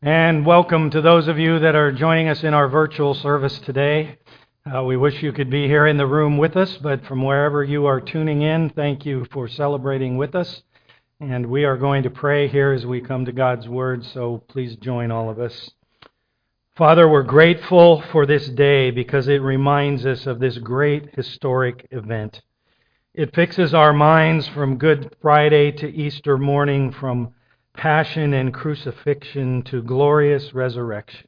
And welcome to those of you that are joining us in our virtual service today. We wish you could be here in the room with us, but from wherever you are tuning in, thank you for celebrating with us. And we are going to pray here as we come to God's Word, so please join all of us. Father, we're grateful for this day because it reminds us of this great historic event. It fixes our minds from Good Friday to Easter morning, from passion and crucifixion to glorious resurrection.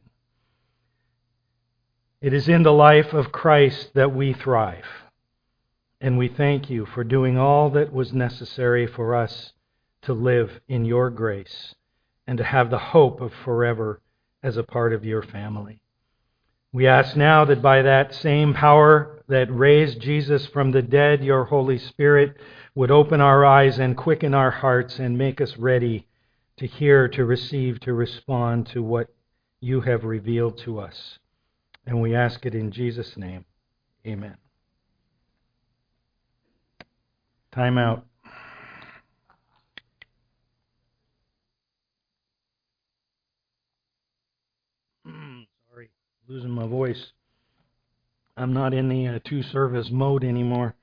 It is in the life of Christ that we thrive, and we thank you for doing all that was necessary for us to live in your grace and to have the hope of forever as a part of your family. We ask now that by that same power that raised Jesus from the dead, your Holy Spirit would open our eyes and quicken our hearts and make us ready to hear, to receive, to respond to what you have revealed to us. And we ask it in Jesus' name. Amen. Time out. Sorry, losing my voice. I'm not in the two-service mode anymore.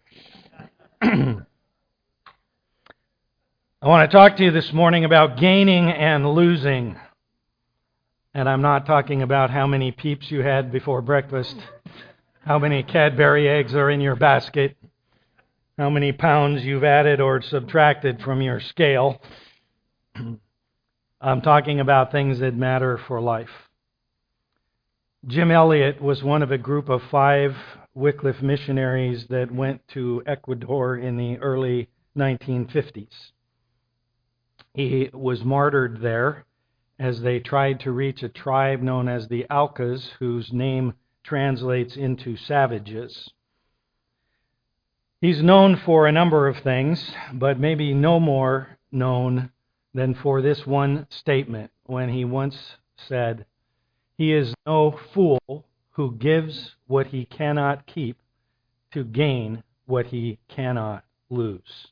I want to talk to you this morning about gaining and losing. And I'm not talking about how many peeps you had before breakfast, how many Cadbury eggs are in your basket, how many pounds you've added or subtracted from your scale. I'm talking about things that matter for life. Jim Elliot was one of a group of 5 Wycliffe missionaries that went to Ecuador in the early 1950s. He was martyred there as they tried to reach a tribe known as the Aucas, whose name translates into savages. He's known for a number of things, but maybe no more known than for this one statement when he once said, "He is no fool who gives what he cannot keep to gain what he cannot lose."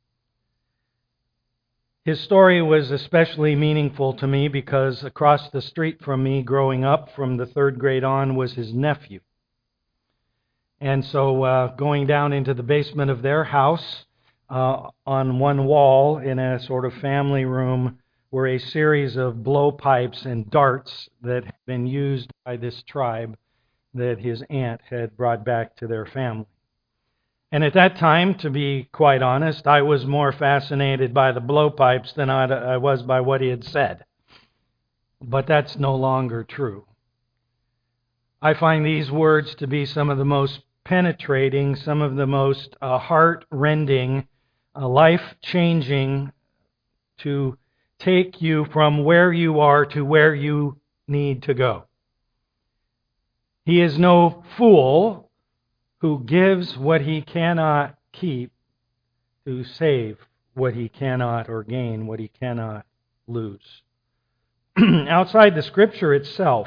His story was especially meaningful to me because across the street from me growing up from the 3rd grade on was his nephew. And so going down into the basement of their house, on one wall in a sort of family room were a series of blowpipes and darts that had been used by this tribe that his aunt had brought back to their family. And at that time, to be quite honest, I was more fascinated by the blowpipes than I was by what he had said. But that's no longer true. I find these words to be some of the most penetrating, some of the most heart-rending, life-changing, to take you from where you are to where you need to go. He is no fool who gives what he cannot keep to save what he cannot, or gain what he cannot lose. Outside the Scripture itself,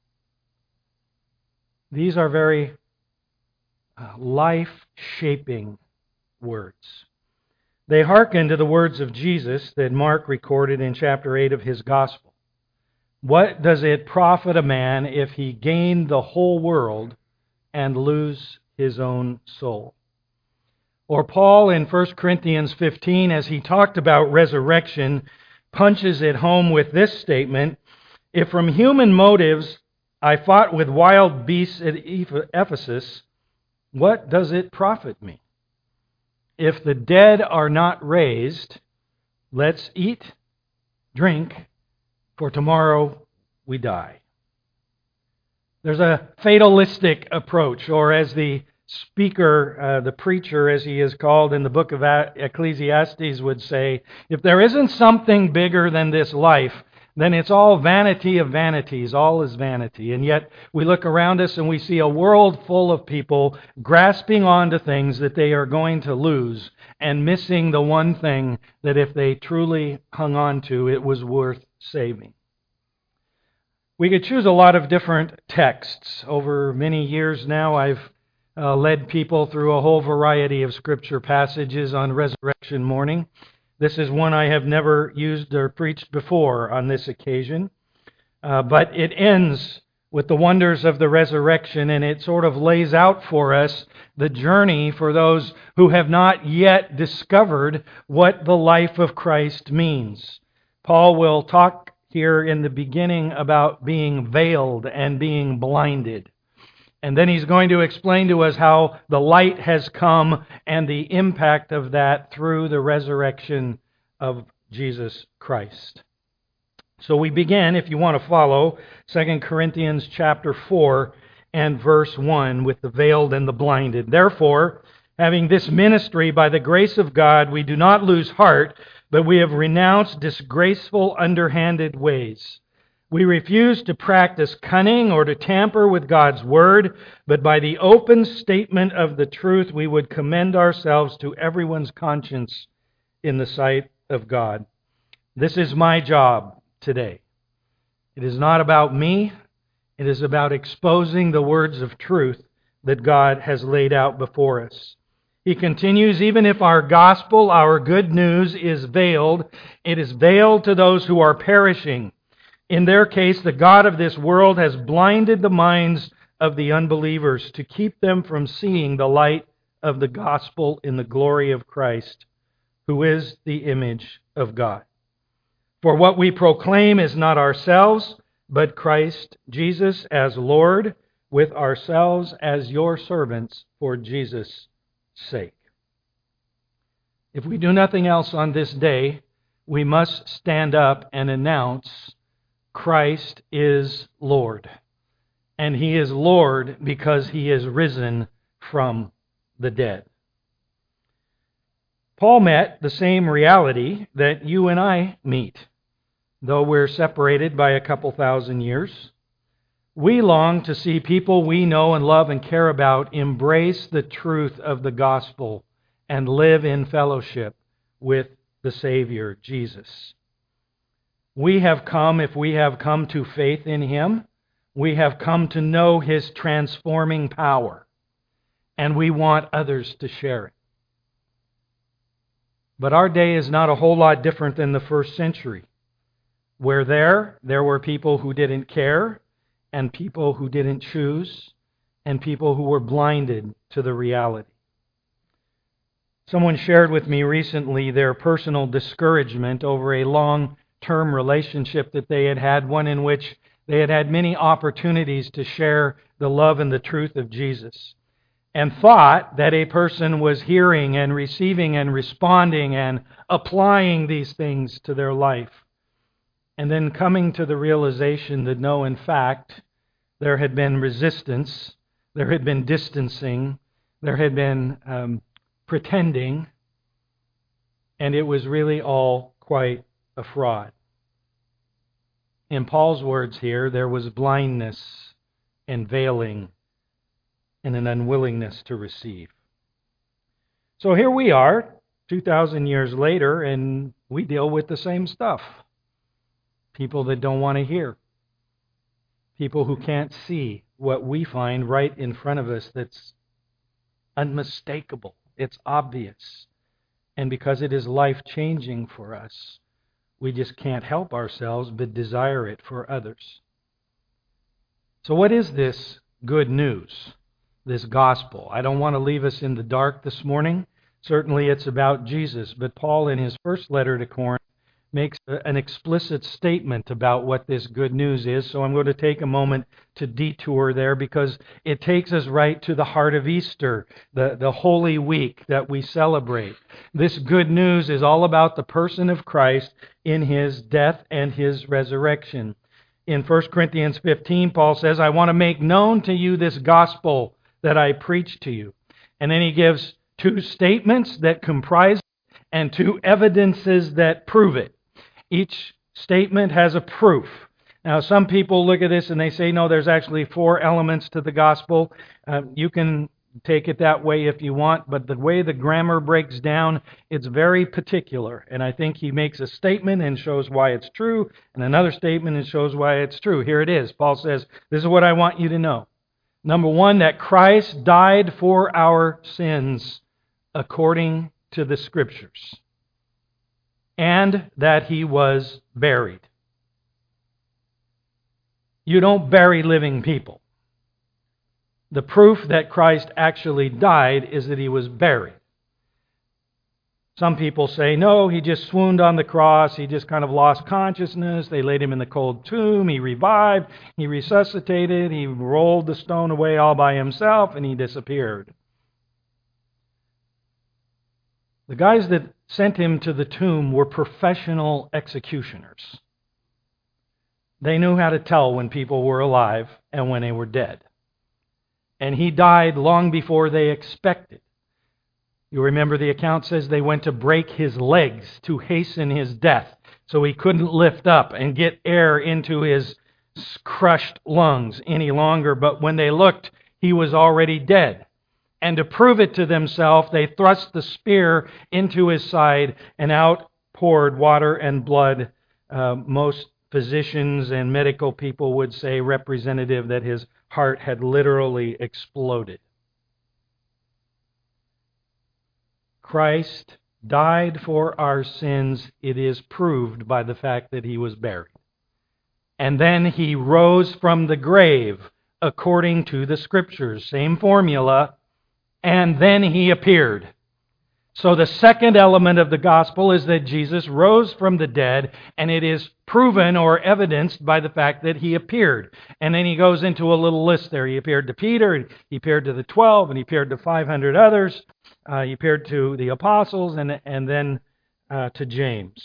these are very life-shaping words. They hearken to the words of Jesus that Mark recorded in chapter 8 of his Gospel. What does it profit a man if he gain the whole world and lose his own soul? Or Paul in 1 Corinthians 15, as he talked about resurrection, punches it home with this statement: "If from human motives I fought with wild beasts at Ephesus, what does it profit me? If the dead are not raised, let's eat, drink, for tomorrow we die." There's a fatalistic approach, or as the speaker, the preacher as he is called in the book of Ecclesiastes would say, if there isn't something bigger than this life, then it's all vanity of vanities, all is vanity. And yet we look around us and we see a world full of people grasping onto things that they are going to lose and missing the one thing that if they truly hung on to, it was worth saving. We could choose a lot of different texts. Over many years now, I've led people through a whole variety of Scripture passages on resurrection morning. This is one I have never used or preached before on this occasion. but it ends with the wonders of the resurrection, and it sort of lays out for us the journey for those who have not yet discovered what the life of Christ means. Paul will talk here in the beginning about being veiled and being blinded. And then he's going to explain to us how the light has come and the impact of that through the resurrection of Jesus Christ. So we begin, if you want to follow, 2 Corinthians chapter 4 and verse 1 with the veiled and the blinded. Therefore, having this ministry by the grace of God, we do not lose heart, but we have renounced disgraceful, underhanded ways. We refuse to practice cunning or to tamper with God's word, but by the open statement of the truth, we would commend ourselves to everyone's conscience in the sight of God. This is my job today. It is not about me. It is about exposing the words of truth that God has laid out before us. He continues, even if our gospel, our good news, is veiled, it is veiled to those who are perishing. In their case, the God of this world has blinded the minds of the unbelievers to keep them from seeing the light of the gospel in the glory of Christ, who is the image of God. For what we proclaim is not ourselves, but Christ Jesus as Lord, with ourselves as your servants for Jesus' sake. If we do nothing else on this day, we must stand up and announce Christ is Lord. And He is Lord because He is risen from the dead. Paul met the same reality that you and I meet. Though we're separated by a couple thousand years, we long to see people we know and love and care about embrace the truth of the gospel and live in fellowship with the Savior, Jesus. We have come, if we have come to faith in Him, we have come to know His transforming power, and we want others to share it. But our day is not a whole lot different than the first century, where there were people who didn't care, and people who didn't choose, and people who were blinded to the reality. Someone shared with me recently their personal discouragement over a long-term relationship that they had had, one in which they had had many opportunities to share the love and the truth of Jesus, and thought that a person was hearing and receiving and responding and applying these things to their life. And then coming to the realization that no, in fact, there had been resistance, there had been distancing, there had been pretending, and it was really all quite a fraud. In Paul's words here, there was blindness and veiling and an unwillingness to receive. So here we are, 2,000 years later, and we deal with the same stuff. People that don't want to hear. People who can't see what we find right in front of us that's unmistakable. It's obvious. And because it is life-changing for us, we just can't help ourselves but desire it for others. So what is this good news, this gospel? I don't want to leave us in the dark this morning. Certainly it's about Jesus, but Paul in his first letter to Corinth makes an explicit statement about what this good news is. So I'm going to take a moment to detour there because it takes us right to the heart of Easter, the Holy Week that we celebrate. This good news is all about the person of Christ in His death and His resurrection. In 1 Corinthians 15, Paul says, I want to make known to you this gospel that I preach to you. And then he gives two statements that comprise it and two evidences that prove it. Each statement has a proof. Now, some people look at this and they say, no, there's actually four elements to the gospel. You can take it that way if you want, but the way the grammar breaks down, it's very particular. And I think he makes a statement and shows why it's true, and another statement and shows why it's true. Here it is. Paul says, this is what I want you to know. Number one, that Christ died for our sins according to the Scriptures, and that He was buried. You don't bury living people. The proof that Christ actually died is that he was buried. Some people say, no, he just swooned on the cross. He just kind of lost consciousness. They laid him in the cold tomb. He revived. He resuscitated. He rolled the stone away all by himself, and he disappeared. The guys that sent him to the tomb were professional executioners. They knew how to tell when people were alive and when they were dead. And he died long before they expected. You remember the account says they went to break his legs to hasten his death so he couldn't lift up and get air into his crushed lungs any longer. But when they looked, he was already dead. And to prove it to themselves, they thrust the spear into his side and out poured water and blood. Most physicians and medical people would say representative that his heart had literally exploded. Christ died for our sins. It is proved by the fact that he was buried. And then he rose from the grave according to the Scriptures. Same formula. And then he appeared. So the second element of the gospel is that Jesus rose from the dead, and it is proven or evidenced by the fact that he appeared. And then he goes into a little list there. He appeared to Peter, he appeared to the 12, and he appeared to 500 others. He appeared to the apostles and then to James.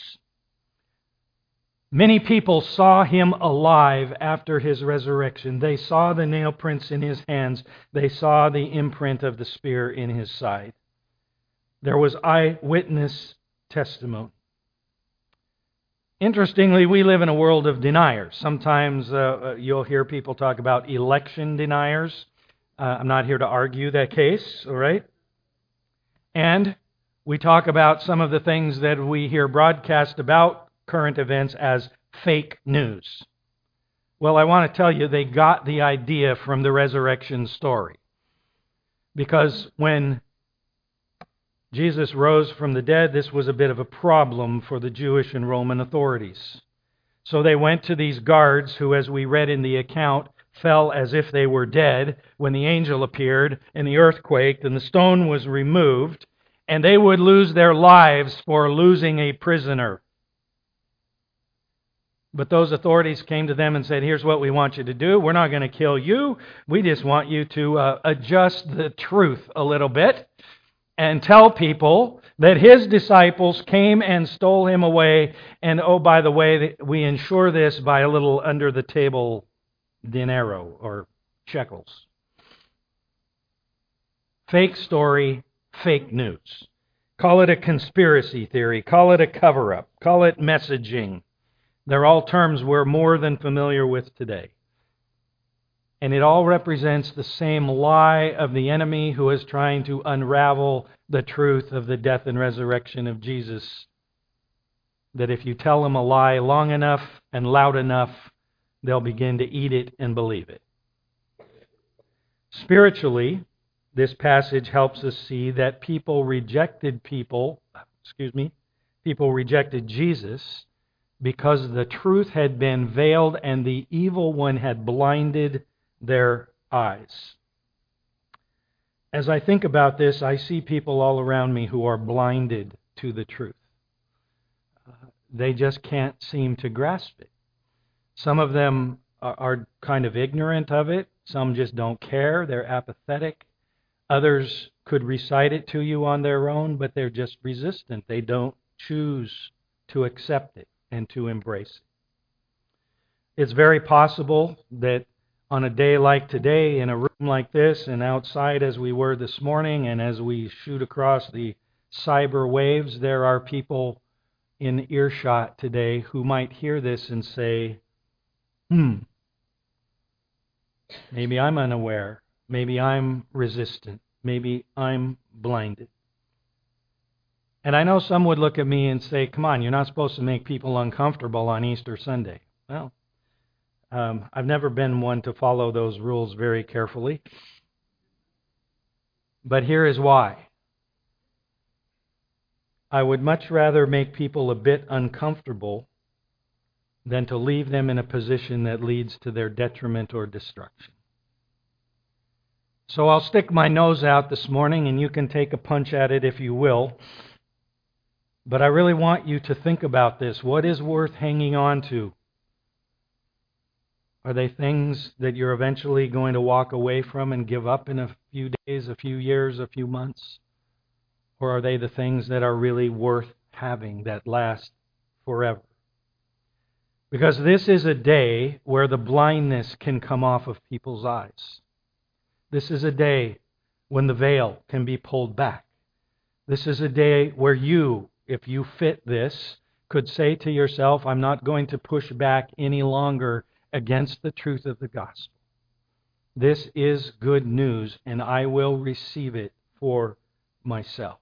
Many people saw him alive after his resurrection. They saw the nail prints in his hands. They saw the imprint of the spear in his side. There was eyewitness testimony. Interestingly, we live in a world of deniers. Sometimes you'll hear people talk about election deniers. I'm not here to argue that case, all right? And we talk about some of the things that we hear broadcast about current events as fake news. Well, I want to tell you, they got the idea from the resurrection story. Because when Jesus rose from the dead, this was a bit of a problem for the Jewish and Roman authorities. So they went to these guards who, as we read in the account, fell as if they were dead when the angel appeared and the earth quaked and the stone was removed, and they would lose their lives for losing a prisoner. But those authorities came to them and said, here's what we want you to do. We're not going to kill you. We just want you to adjust the truth a little bit and tell people that his disciples came and stole him away. And oh, by the way, we ensure this by a little under-the-table dinero or shekels. Fake story, fake news. Call it a conspiracy theory. Call it a cover-up. Call it messaging. They're all terms we're more than familiar with today. And it all represents the same lie of the enemy who is trying to unravel the truth of the death and resurrection of Jesus. That if you tell them a lie long enough and loud enough, they'll begin to eat it and believe it. Spiritually, this passage helps us see that people rejected Jesus because the truth had been veiled and the evil one had blinded their eyes. As I think about this, I see people all around me who are blinded to the truth. They just can't seem to grasp it. Some of them are kind of ignorant of it. Some just don't care. They're apathetic. Others could recite it to you on their own, but they're just resistant. They don't choose to accept it and to embrace it. It's very possible that on a day like today, in a room like this, and outside as we were this morning, and as we shoot across the cyber waves, there are people in earshot today who might hear this and say, maybe I'm unaware. Maybe I'm resistant. Maybe I'm blinded. And I know some would look at me and say, come on, you're not supposed to make people uncomfortable on Easter Sunday. Well, I've never been one to follow those rules very carefully. But here is why. I would much rather make people a bit uncomfortable than to leave them in a position that leads to their detriment or destruction. So I'll stick my nose out this morning, and you can take a punch at it if you will. But I really want you to think about this. What is worth hanging on to? Are they things that you're eventually going to walk away from and give up in a few days, a few years, a few months? Or are they the things that are really worth having, that last forever? Because this is a day where the blindness can come off of people's eyes. This is a day when the veil can be pulled back. This is a day where you, if you fit this, could say to yourself, I'm not going to push back any longer against the truth of the gospel. This is good news, and I will receive it for myself.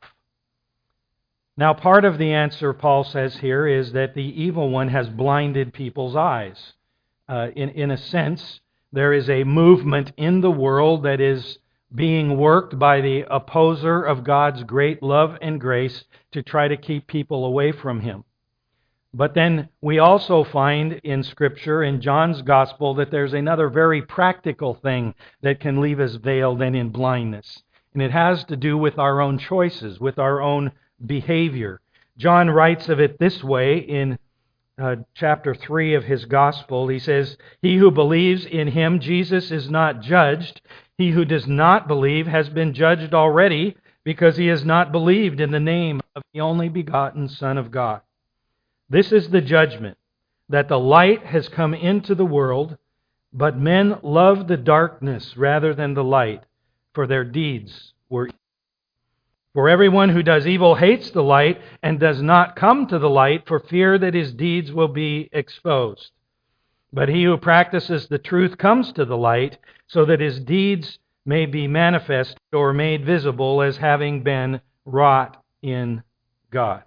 Now, part of the answer, Paul says here, is that the evil one has blinded people's eyes. In a sense, there is a movement in the world that is being worked by the opposer of God's great love and grace to try to keep people away from Him. But then we also find in Scripture, in John's Gospel, that there's another very practical thing that can leave us veiled and in blindness. And it has to do with our own choices, with our own behavior. John writes of it this way in chapter 3 of his Gospel. He says, He who believes in Him, Jesus, is not judged. He who does not believe has been judged already, because he has not believed in the name of the only begotten Son of God. This is the judgment, that the light has come into the world, but men love the darkness rather than the light, for their deeds were evil. For everyone who does evil hates the light and does not come to the light for fear that his deeds will be exposed. But he who practices the truth comes to the light, so that his deeds may be manifest or made visible as having been wrought in God.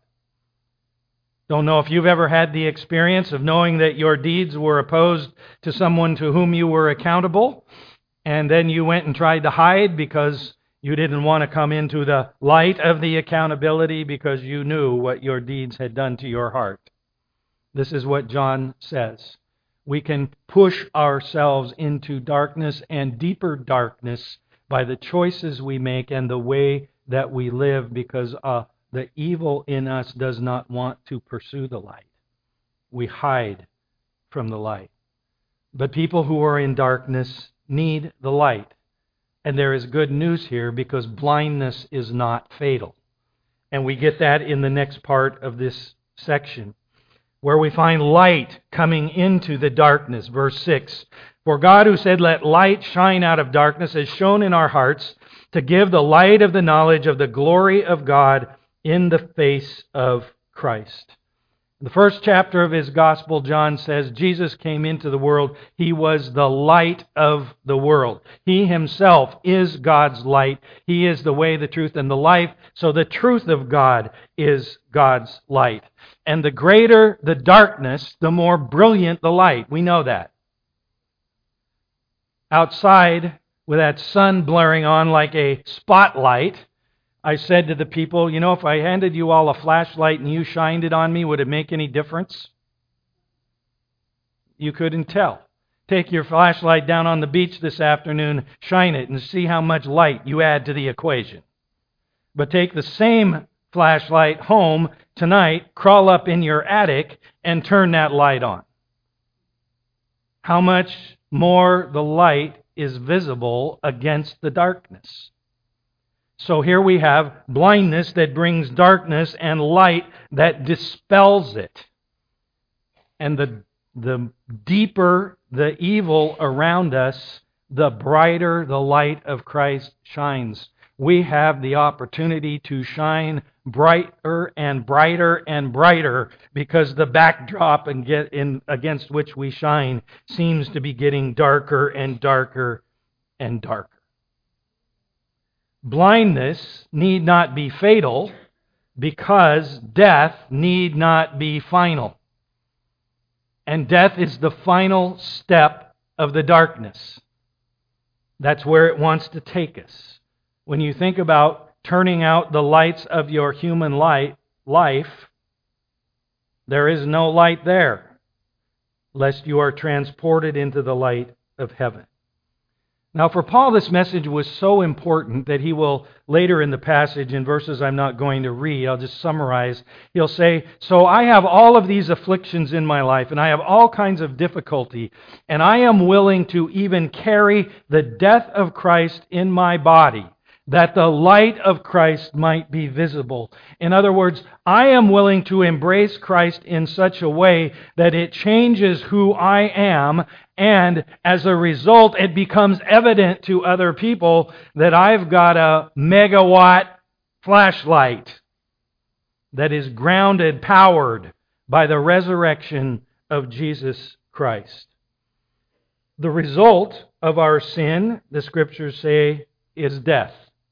Don't know if you've ever had the experience of knowing that your deeds were opposed to someone to whom you were accountable, and then you went and tried to hide because you didn't want to come into the light of the accountability because you knew what your deeds had done to your heart. This is what John says. We can push ourselves into darkness and deeper darkness by the choices we make and the way that we live, because the evil in us does not want to pursue the light. We hide from the light. But people who are in darkness need the light. And there is good news here, because blindness is not fatal. And we get that in the next part of this section, where we find light coming into the darkness. Verse 6, For God, who said, Let light shine out of darkness, has shone in our hearts to give the light of the knowledge of the glory of God in the face of Christ. In the first chapter of his gospel, John says Jesus came into the world. He was the light of the world. He himself is God's light. He is the way, the truth, and the life. So the truth of God is God's light. And the greater the darkness, the more brilliant the light. We know that. Outside, with that sun blaring on like a spotlight, I said to the people, if I handed you all a flashlight and you shined it on me, would it make any difference? You couldn't tell. Take your flashlight down on the beach this afternoon, shine it, and see how much light you add to the equation. But take the same flashlight home tonight, crawl up in your attic, and turn that light on. How much more the light is visible against the darkness. So here we have blindness that brings darkness and light that dispels it. And the deeper the evil around us, the brighter the light of Christ shines. We have the opportunity to shine brighter and brighter and brighter, because the backdrop against which we shine seems to be getting darker and darker and darker. Blindness need not be fatal, because death need not be final. And death is the final step of the darkness. That's where it wants to take us. When you think about turning out the lights of your human life, there is no light there. lest you are transported into the light of heaven. Now, for Paul, this message was so important that he will, later in the passage, in verses I'm not going to read, I'll just summarize, he'll say, so I have all of these afflictions in my life, and I have all kinds of difficulty, and I am willing to even carry the death of Christ in my body, that the light of Christ might be visible. In other words, I am willing to embrace Christ in such a way that it changes who I am, and as a result, it becomes evident to other people that I've got a megawatt flashlight that is grounded, powered by the resurrection of Jesus Christ. The result of our sin, the Scriptures say, is death,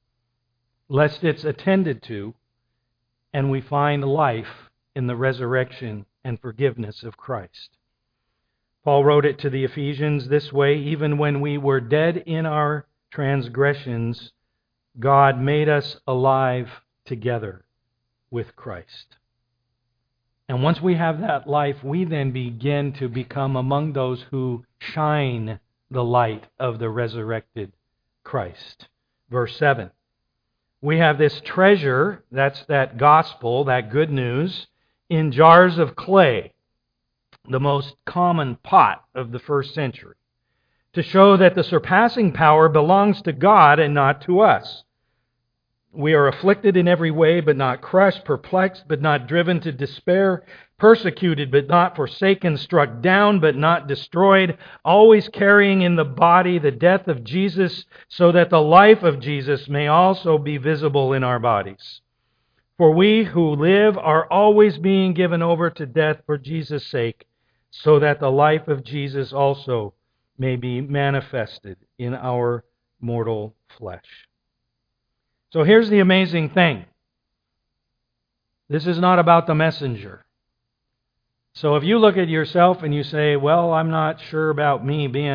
lest it's attended to, and we find life in the resurrection and forgiveness of Christ. Paul wrote it to the Ephesians this way, even when we were dead in our transgressions, God made us alive together with Christ. And once we have that life, we then begin to become among those who shine the light of the resurrected Christ. Verse 7. We have this treasure, that's that gospel, that good news, in jars of clay, the most common pot of the first century, to show that the surpassing power belongs to God and not to us. We are afflicted in every way, but not crushed, perplexed, but not driven to despair, persecuted, but not forsaken, struck down, but not destroyed, always carrying in the body the death of Jesus, so that the life of Jesus may also be visible in our bodies. For we who live are always being given over to death for Jesus' sake, so that the life of Jesus also may be manifested in our mortal flesh. So here's the amazing thing. This is not about the messenger. So if you look at yourself and you say, well, I'm not sure about me being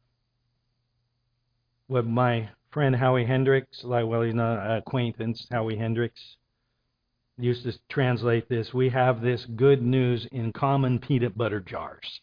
what my friend Howie Hendricks, he's not an acquaintance, Howie Hendricks, used to translate this, we have this good news in common peanut butter jars.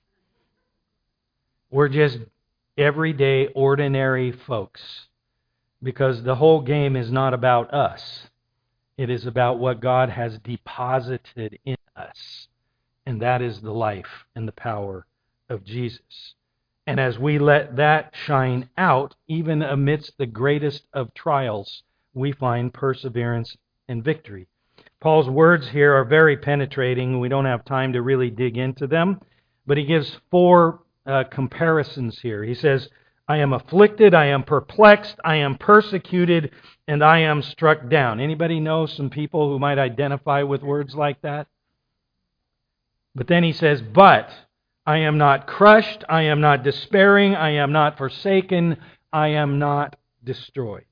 We're just everyday, ordinary folks. Because the whole game is not about us. It is about what God has deposited in us. And that is the life and the power of Jesus. And as we let that shine out, even amidst the greatest of trials, we find perseverance and victory. Paul's words here are very penetrating. We don't have time to really dig into them. But he gives four comparisons here. He says, I am afflicted, I am perplexed, I am persecuted, and I am struck down. Anybody know some people who might identify with words like that? But then he says, but I am not crushed, I am not despairing, I am not forsaken, I am not destroyed.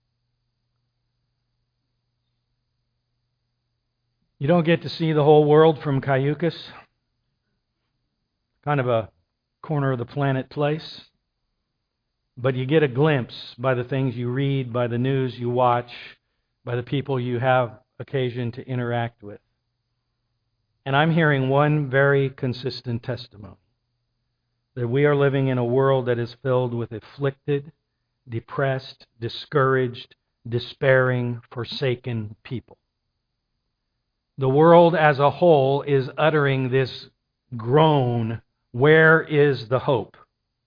You don't get to see the whole world from Cayucas. Kind of a corner of the planet place. But you get a glimpse by the things you read, by the news you watch, by the people you have occasion to interact with. And I'm hearing one very consistent testimony, that we are living in a world that is filled with afflicted, depressed, discouraged, despairing, forsaken people. The world as a whole is uttering this groan, where is the hope?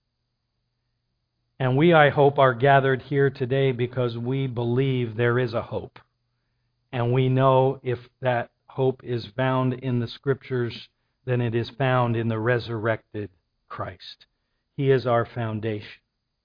And we, I hope, are gathered here today because we believe there is a hope. And we know if that hope is found in the Scriptures, then it is found in the resurrected Christ. He is our foundation.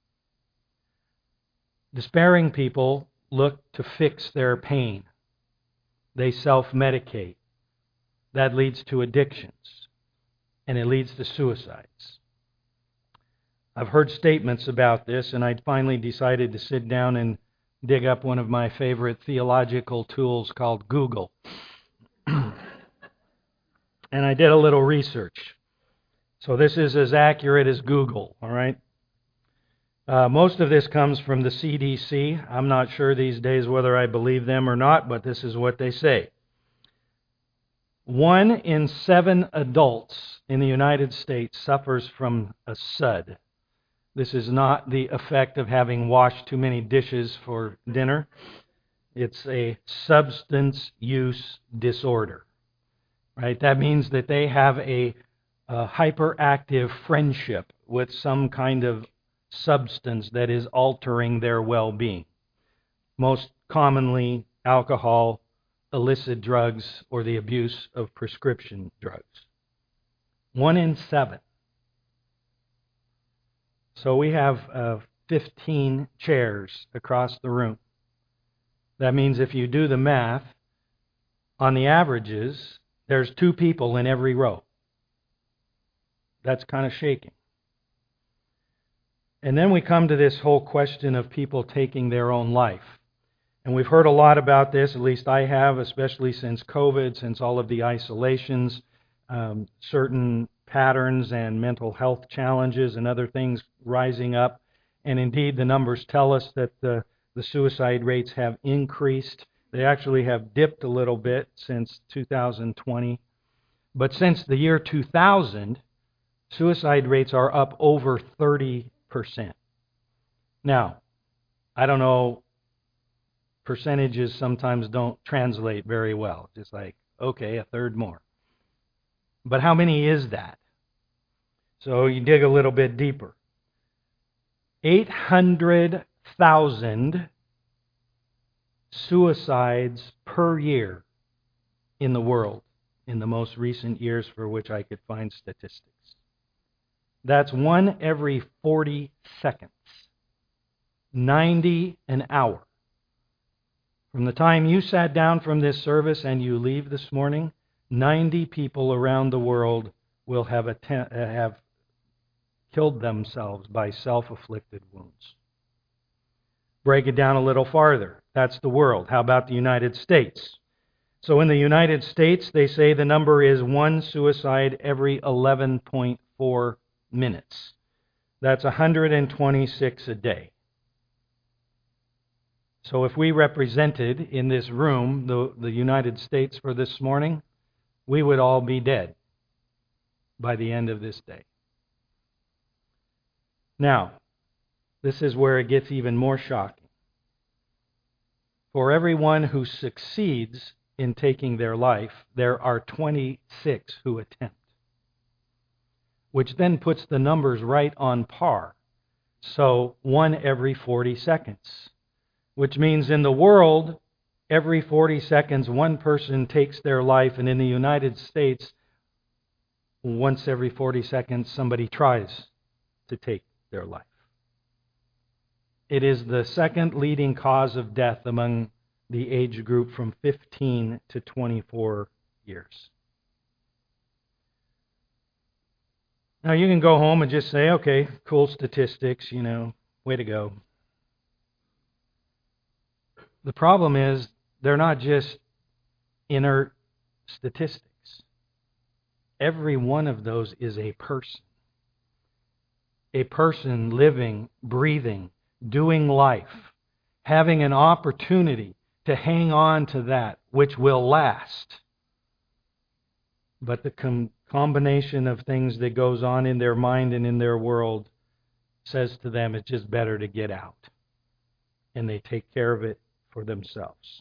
Despairing people look to fix their pain. They self-medicate. That leads to addictions, and it leads to suicides. I've heard statements about this, and I finally decided to sit down and dig up one of my favorite theological tools called Google. And I did a little research. So this is as accurate as Google, all right? Most of this comes from the CDC. I'm not sure these days whether I believe them or not, but this is what they say. 1 in 7 adults in the United States suffers from a SUD. This is not the effect of having washed too many dishes for dinner. It's a substance use disorder, right? That means that they have a hyperactive friendship with some kind of substance that is altering their well-being. Most commonly, alcohol, illicit drugs, or the abuse of prescription drugs. 1 in 7. So we have 15 chairs across the room. That means if you do the math, on the averages, there's 2 people in every row. That's kind of shaking. And then we come to this whole question of people taking their own life. And we've heard a lot about this, at least I have, especially since COVID, since all of the isolations, certain patterns and mental health challenges and other things rising up. And indeed, the numbers tell us that the suicide rates have increased. They actually have dipped a little bit since 2020. But since the year 2000, suicide rates are up over 30%. Now, I don't know, percentages sometimes don't translate very well. Just like, okay, a third more. But how many is that? So you dig a little bit deeper. 800,000 suicides per year in the world in the most recent years for which I could find statistics. That's 1 every 40 seconds. 90 an hour. From the time you sat down from this service and you leave this morning, 90 people around the world will have killed themselves by self-afflicted wounds. Break it down a little farther. That's the world. How about the United States? So in the United States, they say the number is 1 suicide every 11.4 minutes. That's 126 a day. So if we represented in this room the United States for this morning, we would all be dead by the end of this day. Now, this is where it gets even more shocking. For everyone who succeeds in taking their life, there are 26 who attempt, which then puts the numbers right on par. So 1 every 40 seconds, which means in the world, every 40 seconds, one person takes their life, and in the United States, once every 40 seconds, somebody tries to take their life. It is the second leading cause of death among the age group from 15 to 24 years. Now, you can go home and just say, okay, cool statistics, way to go. The problem is, they're not just inert statistics. Every one of those is a person. A person living, breathing, doing life, having an opportunity to hang on to that which will last. But the combination of things that goes on in their mind and in their world says to them it's just better to get out. And they take care of it for themselves.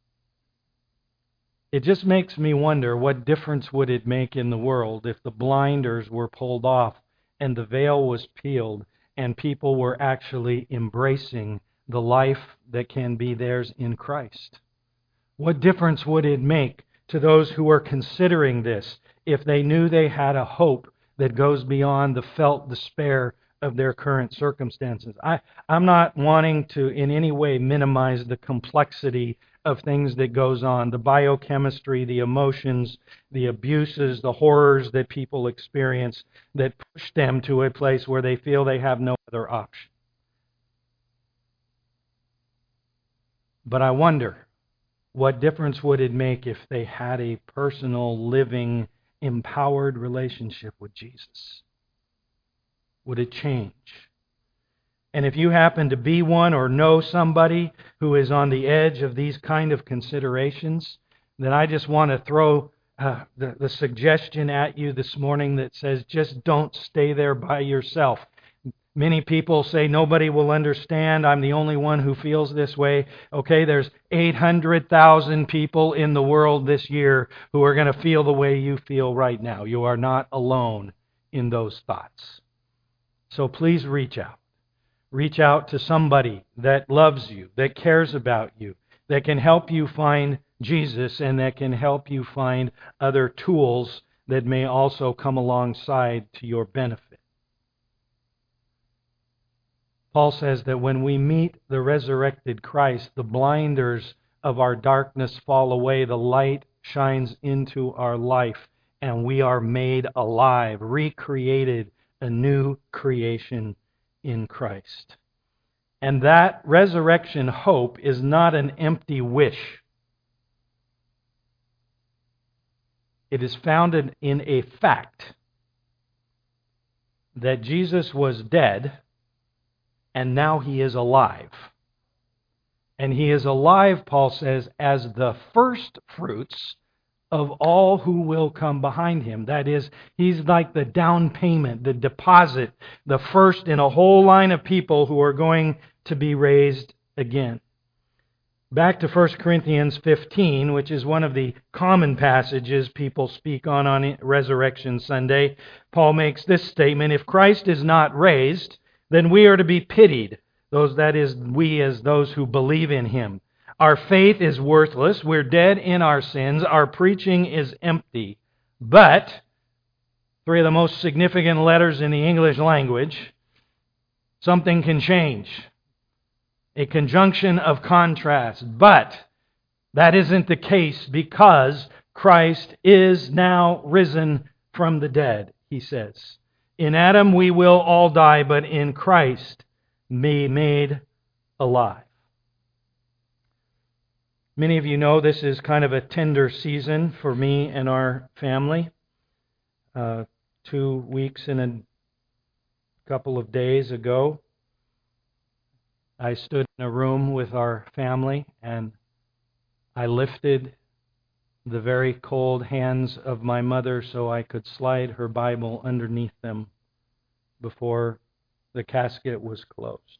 It just makes me wonder, what difference would it make in the world if the blinders were pulled off and the veil was peeled and people were actually embracing the life that can be theirs in Christ? What difference would it make to those who are considering this if they knew they had a hope that goes beyond the felt despair of their current circumstances? I'm not wanting to in any way minimize the complexity of things that goes on, the biochemistry, the emotions, the abuses, the horrors that people experience that push them to a place where they feel they have no other option. But I wonder, what difference would it make if they had a personal, living, empowered relationship with Jesus? Would it change? And if you happen to be one or know somebody who is on the edge of these kind of considerations, then I just want to throw the suggestion at you this morning that says just don't stay there by yourself. Many people say nobody will understand. I'm the only one who feels this way. Okay, there's 800,000 people in the world this year who are going to feel the way you feel right now. You are not alone in those thoughts. So please reach out. Reach out to somebody that loves you, that cares about you, that can help you find Jesus, and that can help you find other tools that may also come alongside to your benefit. Paul says that when we meet the resurrected Christ, the blinders of our darkness fall away, the light shines into our life, and we are made alive, recreated, a new creation in Christ. And that resurrection hope is not an empty wish. It is founded in a fact that Jesus was dead, and now He is alive. And He is alive, Paul says, as the first fruits of all who will come behind Him. That is, He's like the down payment, the deposit, the first in a whole line of people who are going to be raised again. Back to 1 Corinthians 15, which is one of the common passages people speak on Resurrection Sunday, Paul makes this statement: if Christ is not raised, then we are to be pitied. That is, we as those who believe in Him. Our faith is worthless. We're dead in our sins. Our preaching is empty. But, three of the most significant letters in the English language, something can change. A conjunction of contrast. But that isn't the case, because Christ is now risen from the dead, he says. In Adam we will all die, but in Christ be made alive. Many of you know this is kind of a tender season for me and our family. 2 weeks and a couple of days ago, I stood in a room with our family, and I lifted the very cold hands of my mother so I could slide her Bible underneath them before the casket was closed.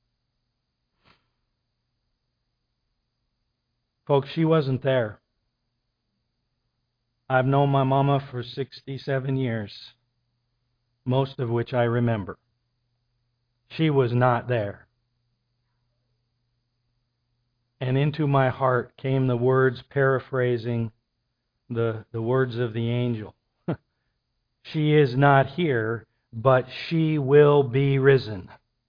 Folks, she wasn't there. I've known my mama for 67 years, most of which I remember. She was not there. And into my heart came the words, paraphrasing the words of the angel. She is not here, but she will be risen.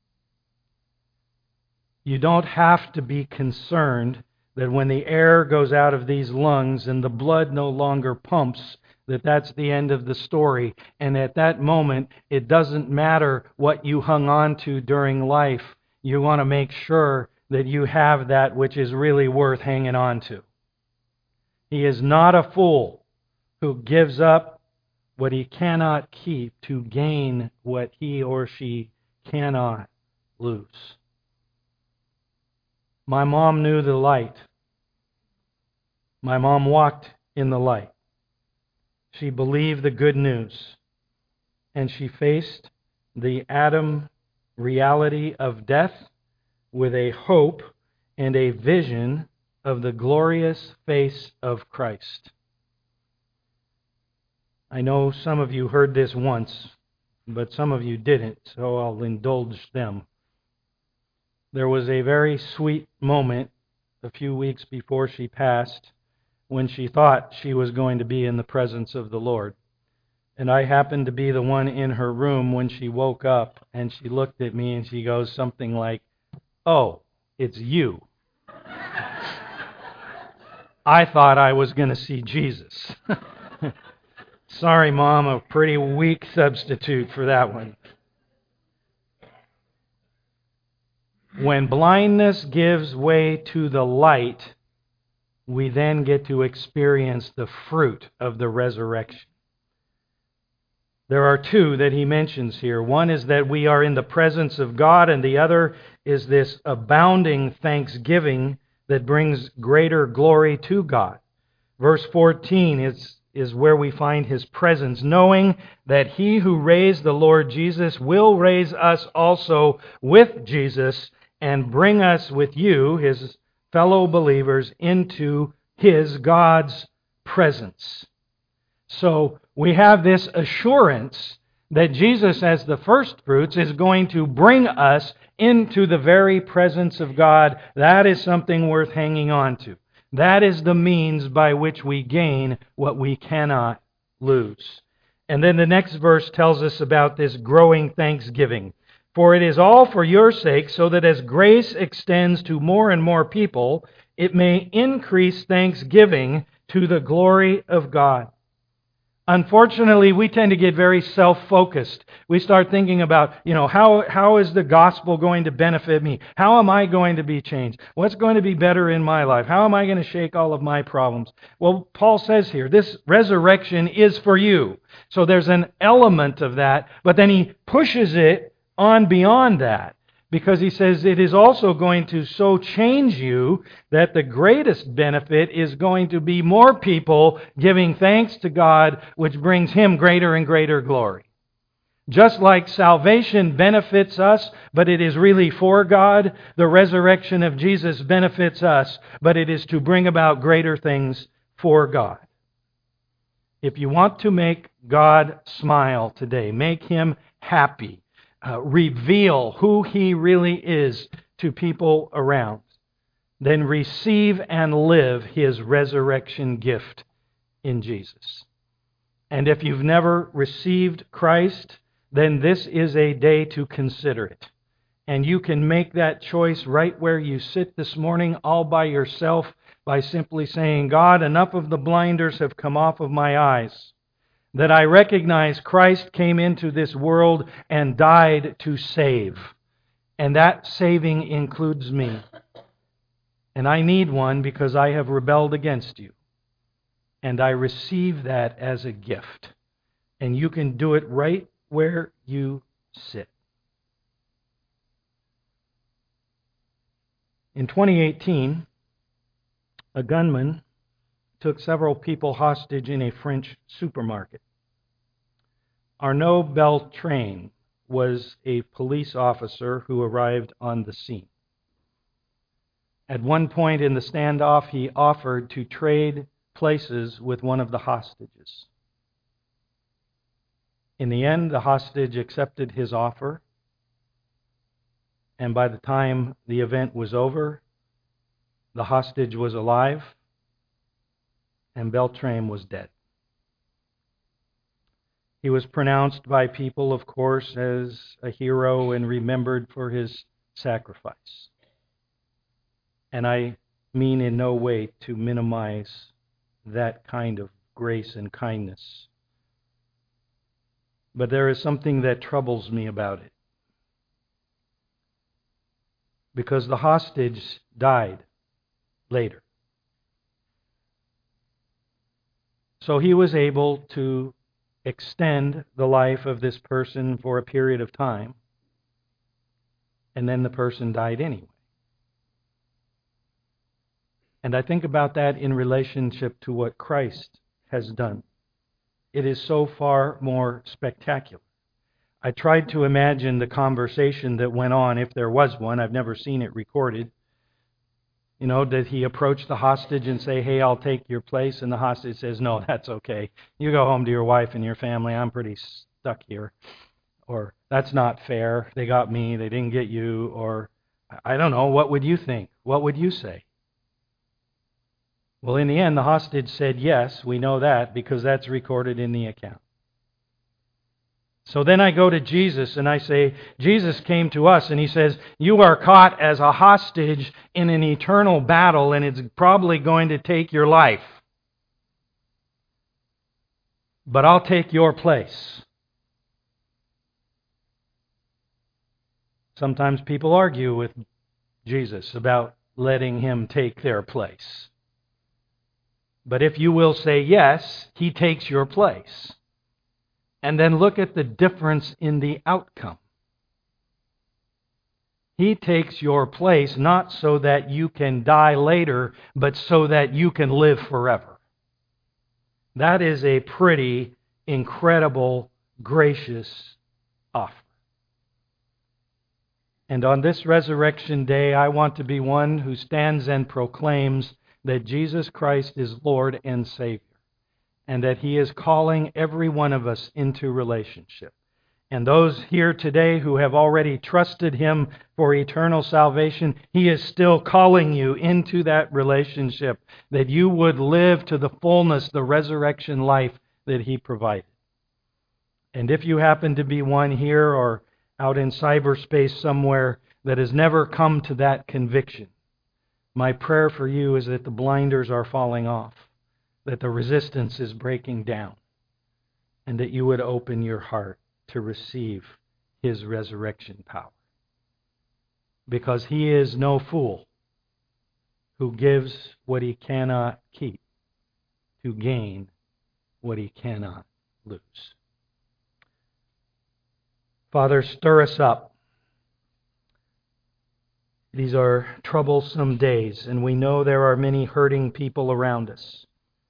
You don't have to be concerned that when the air goes out of these lungs and the blood no longer pumps, that's the end of the story. And at that moment, it doesn't matter what you hung on to during life. You want to make sure that you have that which is really worth hanging on to. He is not a fool who gives up what he cannot keep to gain what he or she cannot lose. My mom knew the light. My mom walked in the light. She believed the good news, and she faced the Adam reality of death with a hope and a vision of the glorious face of Christ. I know some of you heard this once, but some of you didn't, so I'll indulge them. There was a very sweet moment a few weeks before she passed when she thought she was going to be in the presence of the Lord. And I happened to be the one in her room when she woke up, and she looked at me and she goes something like, "Oh, it's you." I thought I was going to see Jesus. Sorry, Mom, a pretty weak substitute for that one. When blindness gives way to the light, we then get to experience the fruit of the resurrection. There are two that he mentions here. One is that we are in the presence of God, and the other is this abounding thanksgiving that brings greater glory to God. Verse 14 is is where we find His presence, knowing that He who raised the Lord Jesus will raise us also with Jesus and bring us with you, His fellow believers, into His, God's, presence. So we have this assurance that Jesus, as the first fruits, is going to bring us into the very presence of God. That is something worth hanging on to. That is the means by which we gain what we cannot lose. And then the next verse tells us about this growing thanksgiving. For it is all for your sake, so that as grace extends to more and more people, it may increase thanksgiving to the glory of God. Unfortunately, we tend to get very self-focused. We start thinking about, how is the gospel going to benefit me? How am I going to be changed? What's going to be better in my life? How am I going to shake all of my problems? Well, Paul says here, this resurrection is for you. So there's an element of that, but then he pushes it on beyond that, because he says it is also going to so change you that the greatest benefit is going to be more people giving thanks to God, which brings Him greater and greater glory. Just like salvation benefits us, but it is really for God, the resurrection of Jesus benefits us, but it is to bring about greater things for God. If you want to make God smile today, make Him happy, reveal who He really is to people around, then receive and live His resurrection gift in Jesus. And if you've never received Christ, then this is a day to consider it. And you can make that choice right where you sit this morning, all by yourself, by simply saying, God, enough of the blinders have come off of my eyes, that I recognize Christ came into this world and died to save. And that saving includes me. And I need one because I have rebelled against you. And I receive that as a gift. And you can do it right where you sit. In 2018, a gunman took several people hostage in a French supermarket. Arnaud Beltrame was a police officer who arrived on the scene. At one point in the standoff, he offered to trade places with one of the hostages. In the end, the hostage accepted his offer, and by the time the event was over, the hostage was alive, and Beltrame was dead. He was pronounced by people, of course, as a hero and remembered for his sacrifice. And I mean in no way to minimize that kind of grace and kindness. But there is something that troubles me about it. Because the hostage died later. So he was able to extend the life of this person for a period of time, and then the person died anyway. And I think about that in relationship to what Christ has done. It is so far more spectacular. I tried to imagine the conversation that went on, if there was one. I've never seen it recorded. Did he approach the hostage and say, hey, I'll take your place? And the hostage says, no, that's okay. You go home to your wife and your family. I'm pretty stuck here. Or, that's not fair. They got me. They didn't get you. Or, I don't know. What would you think? What would you say? Well, in the end, the hostage said yes. We know that because that's recorded in the account. So then I go to Jesus and I say, Jesus came to us and He says, you are caught as a hostage in an eternal battle and it's probably going to take your life. But I'll take your place. Sometimes people argue with Jesus about letting Him take their place. But if you will say yes, He takes your place. And then look at the difference in the outcome. He takes your place not so that you can die later, but so that you can live forever. That is a pretty incredible, gracious offer. And on this resurrection day, I want to be one who stands and proclaims that Jesus Christ is Lord and Savior, and that He is calling every one of us into relationship. And those here today who have already trusted Him for eternal salvation, He is still calling you into that relationship, that you would live to the fullness the resurrection life that He provided. And if you happen to be one here or out in cyberspace somewhere that has never come to that conviction, my prayer for you is that the blinders are falling off, that the resistance is breaking down, and that you would open your heart to receive His resurrection power. Because He is no fool who gives what he cannot keep to gain what he cannot lose. Father, stir us up. These are troublesome days, and we know there are many hurting people around us.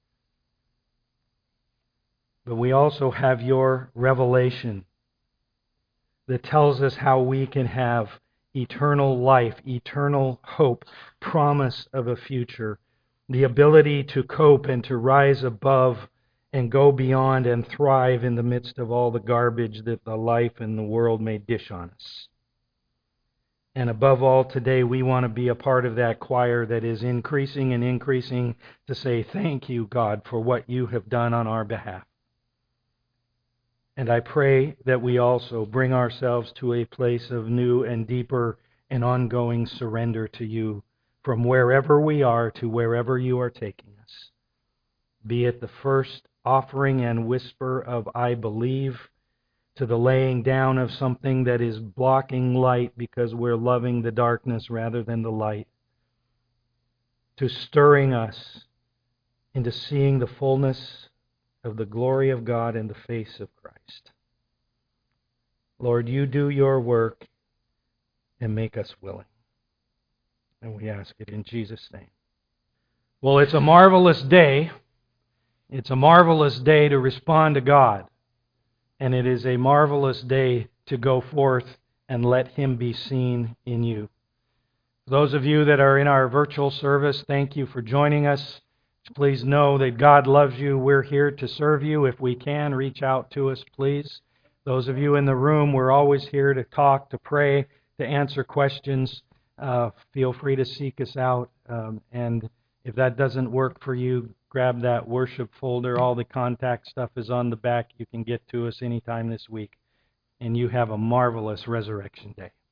But we also have your revelation that tells us how we can have eternal life, eternal hope, promise of a future, the ability to cope and to rise above and go beyond and thrive in the midst of all the garbage that the life and the world may dish on us. And above all, today we want to be a part of that choir that is increasing and increasing to say, thank you, God, for what you have done on our behalf. And I pray that we also bring ourselves to a place of new and deeper and ongoing surrender to you from wherever we are to wherever you are taking us. Be it the first offering and whisper of I believe, to the laying down of something that is blocking light because we're loving the darkness rather than the light, to stirring us into seeing the fullness of the glory of God in the face of Christ. Lord, you do your work and make us willing. And we ask it in Jesus' name. Well, it's a marvelous day. It's a marvelous day to respond to God. And it is a marvelous day to go forth and let Him be seen in you. Those of you that are in our virtual service, thank you for joining us. Please know that God loves you. We're here to serve you. If we can, reach out to us, please. Those of you in the room, we're always here to talk, to pray, to answer questions. Feel free to seek us out. And if that doesn't work for you, grab that worship folder. All the contact stuff is on the back. You can get to us anytime this week. And you have a marvelous resurrection day.